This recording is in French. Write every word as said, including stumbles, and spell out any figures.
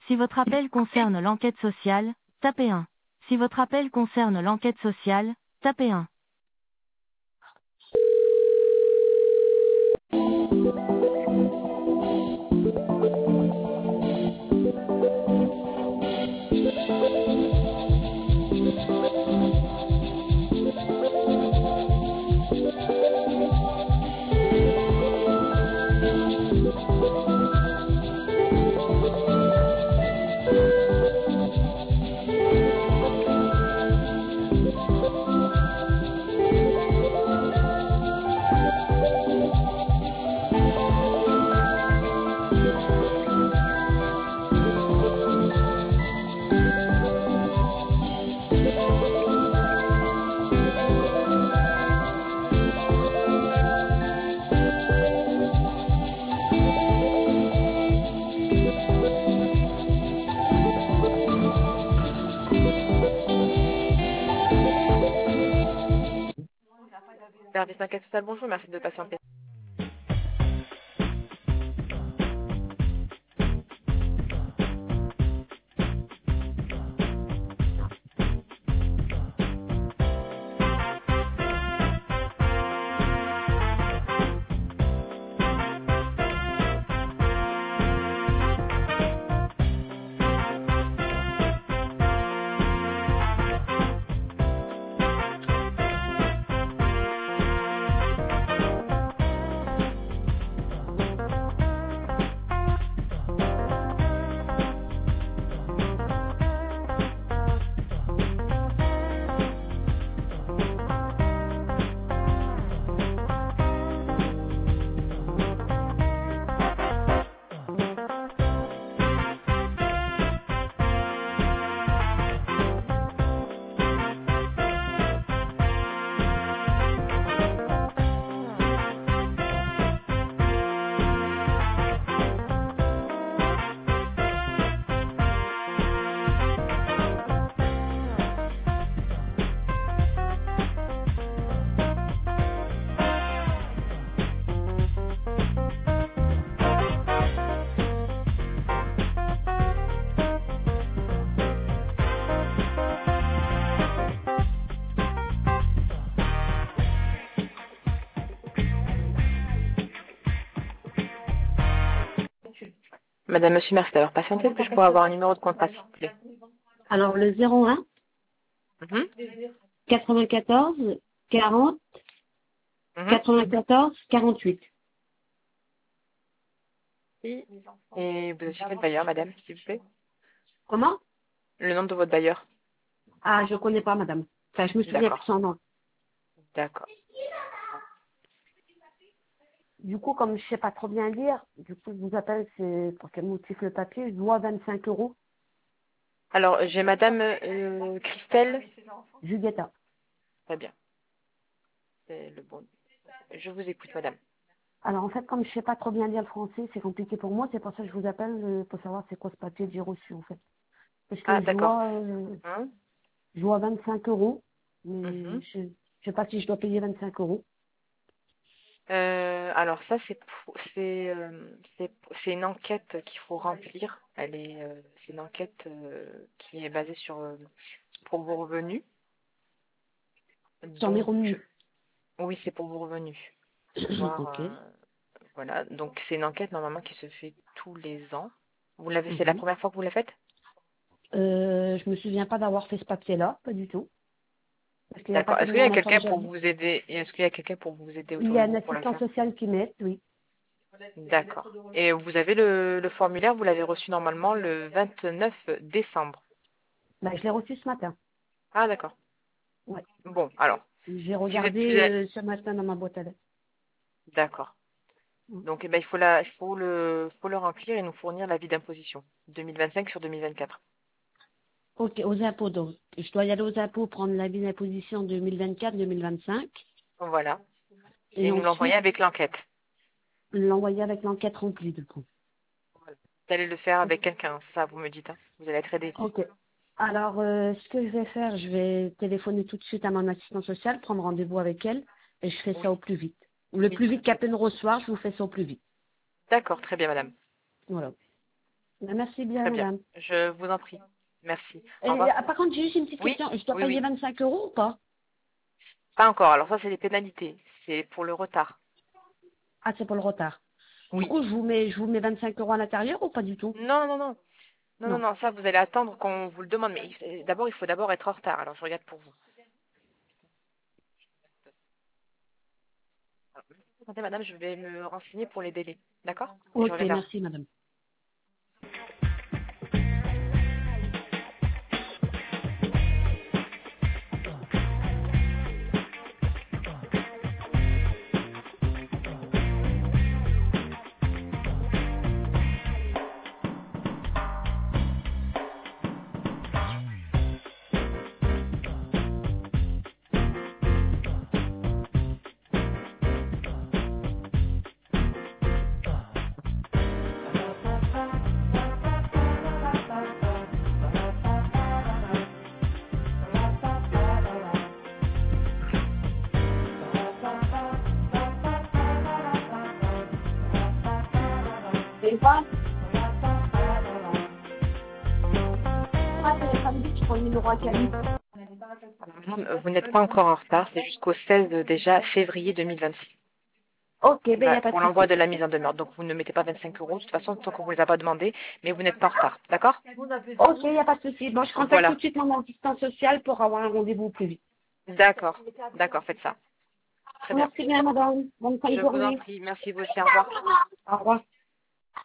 Si votre appel concerne l'enquête sociale, tapez un. Si votre appel concerne l'enquête sociale, tapez un. Service d'enquête sociale, bonjour, merci de patienter. Madame, monsieur, merci d'avoir patienté. Est-ce que je pourrais avoir un numéro de contrat, s'il vous plaît? Alors, le zéro un, Mhm. quatre-vingt-quatorze, quarante, Mhm. quatre-vingt-quatorze, quarante-huit. Et vous êtes chez quel bailleur, madame, s'il vous plaît? Comment? Le nom de votre bailleur? Ah, je connais pas, madame. Enfin, je me souviens plus D'accord. de son nom. D'accord. Du coup, comme je sais pas trop bien lire, du coup, je vous appelle, c'est pour quel motif le papier? Je dois vingt-cinq euros. Alors, j'ai madame euh, Christelle. Julietta. Très bien. C'est le bon. Je vous écoute, madame. Alors, en fait, comme je sais pas trop bien lire le français, c'est compliqué pour moi. C'est pour ça que je vous appelle euh, pour savoir c'est quoi ce papier que j'ai reçu, en fait. Parce Ah, que je d'accord. dois, euh, Hein? je dois vingt-cinq euros. Mais Mhm. je, je sais pas si je dois payer vingt-cinq euros. Euh, alors ça, c'est pour- c'est euh, c'est c'est une enquête qu'il faut remplir. Elle est euh, c'est une enquête euh, qui est basée sur euh, pour vos revenus. Sur mes Donc revenus. oui, c'est pour vos revenus. Voir Ok. euh, voilà. Donc c'est une enquête normalement qui se fait tous les ans. Vous l'avez, c'est la Mhm. première fois que vous la faites? Euh, je me souviens pas d'avoir fait ce papier-là, pas du tout. Parce qu'il n'y a pas D'accord. Est-ce qu'il y tellement a quelqu'un d'informations. pour vous aider? Et est-ce qu'il y a quelqu'un pour vous aider Il autour y de a un vous pour la assistant faire? social qui m'aide, oui. D'accord. Et vous avez le, le formulaire, vous l'avez reçu normalement le vingt-neuf décembre. Bah, je l'ai reçu ce matin. Ah, d'accord. Ouais. Bon, alors, J'ai si vous êtes regardé plus à... euh, ce matin dans ma boîte à lettres. D'accord. Mm. Donc, eh ben, il faut, la, il faut, le, faut le remplir et nous fournir l'avis d'imposition deux mille vingt-cinq sur deux mille vingt-quatre. Ok, aux impôts donc. Je dois y aller aux impôts, prendre l'avis d'imposition deux mille vingt-quatre deux mille vingt-cinq Voilà. et Et nous l'envoyer ensuite avec l'enquête. l'envoyer avec l'enquête remplie du coup. Voilà. Vous allez le faire avec quelqu'un, ça vous me dites. Hein. Vous allez être aidé. Ok. Alors, euh, ce que je vais faire, je vais téléphoner tout de suite à mon assistant social, prendre rendez-vous avec elle et je fais Oui. ça au plus vite. Le Oui. plus vite qu'elle peut nous recevoir, je vous fais ça au plus vite. D'accord, très bien, madame. Voilà. Ben, merci bien, Très bien. madame. Je vous en prie. Merci. Et, Au revoir. ah, par contre, j'ai juste une petite Oui, question. Je dois oui, payer oui. vingt-cinq euros ou pas? Pas encore. Alors ça, c'est des pénalités. C'est pour le retard. Ah, c'est pour le retard. Du Oui. coup, je vous mets, je vous mets vingt-cinq euros à l'intérieur ou pas du tout? Non, non, non. Non, non, Non. non. Ça, vous allez attendre qu'on vous le demande. Mais il- d'abord, il faut d'abord être en retard. Alors, je regarde pour vous. Alors, attendez, madame, je vais me renseigner pour les délais. D'accord? Et je Ok, reviens vers vous. merci, madame. C'est quoi? Ah, c'est samedi, je prends le numéro à Cali. Madame, euh, vous n'êtes pas encore en retard. C'est jusqu'au seize euh, déjà février deux mille vingt-six. Ok, ben, il n'y Bah, a pas de pour l'envoi souci. de la mise en demeure. Donc, vous ne mettez pas vingt-cinq euros, de toute façon, tant qu'on ne vous les a pas demandé, mais vous n'êtes pas en retard. D'accord? Ok, il n'y a pas de souci. Bon, je contacte tout Voilà. de suite mon assistant social pour avoir un rendez-vous au plus vite. D'accord. D'accord, faites ça. Très bien. Merci bien, madame. Bonne fin de Je vous en journée. prie. Merci vous aussi. Au revoir. Au revoir.